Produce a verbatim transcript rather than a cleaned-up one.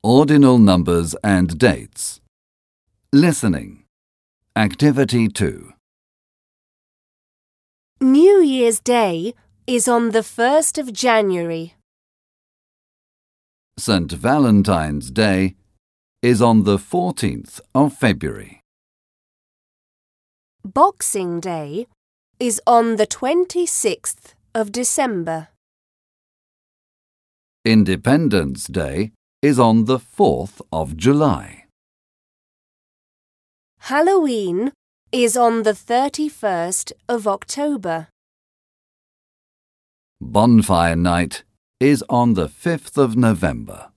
Ordinal numbers and dates. Listening. Activity two. New Year's Day is on the first of January. Saint Valentine's Day is on the fourteenth of February. Boxing Day is on the twenty-sixth of December. Independence Day is on the fourth of July. Halloween is on the thirty-first of October. Bonfire Night is on the fifth of November.